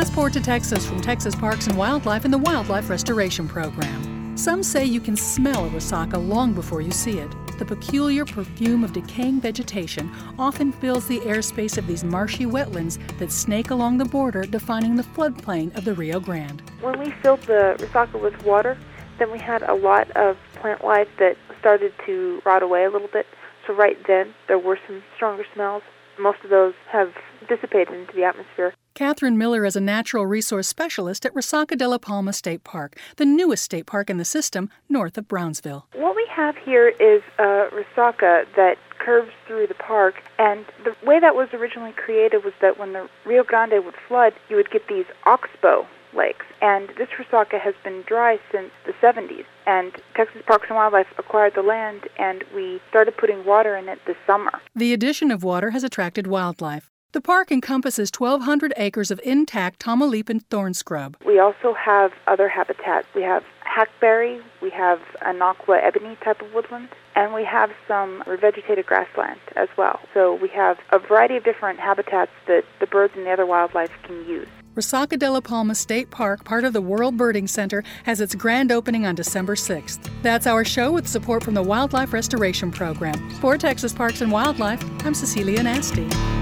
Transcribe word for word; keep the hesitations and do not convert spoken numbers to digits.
Transport to Texas from Texas Parks and Wildlife and the Wildlife Restoration Program. Some say you can smell a resaca long before you see it. The peculiar perfume of decaying vegetation often fills the airspace of these marshy wetlands that snake along the border, defining the floodplain of the Rio Grande. When we filled the resaca with water, then we had a lot of plant life that started to rot away a little bit. So right then, there were some stronger smells. Most of those have dissipated into the atmosphere. Catherine Miller is a natural resource specialist at Resaca de la Palma State Park, the newest state park in the system north of Brownsville. What we have here is a resaca that curves through the park, and the way that was originally created was that when the Rio Grande would flood, you would get these oxbow lakes. And this resaca has been dry since the seventies. And Texas Parks and Wildlife acquired the land, and we started putting water in it this summer. The addition of water has attracted wildlife. The park encompasses twelve hundred acres of intact Tamaulipan thorn scrub. We also have other habitats. We have hackberry, we have Anaqua ebony type of woodland, and we have some revegetated grassland as well. So we have a variety of different habitats that the birds and the other wildlife can use. Resaca de la Palma State Park, part of the World Birding Center, has its grand opening on December sixth. That's our show with support from the Wildlife Restoration Program. For Texas Parks and Wildlife, I'm Cecilia Nasty.